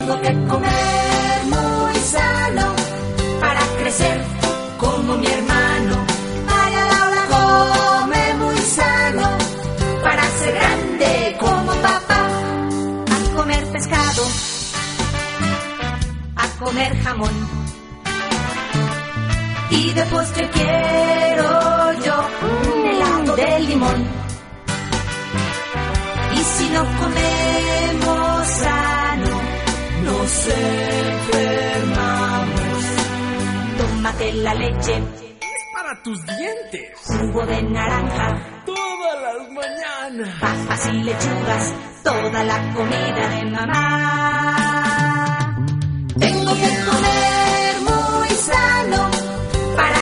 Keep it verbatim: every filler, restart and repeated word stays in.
Tengo que comer muy sano para crecer como mi hermano. María Laura come muy sano para ser grande como papá. A comer pescado, a comer jamón, y de postre quiero yo un helado de limón. Y si no comemos sano, nos enfermamos. Tómate la leche, es para tus dientes. Jugo de naranja, todas las mañanas. Papas y lechugas, toda la comida de mamá. Tengo que comer muy sano para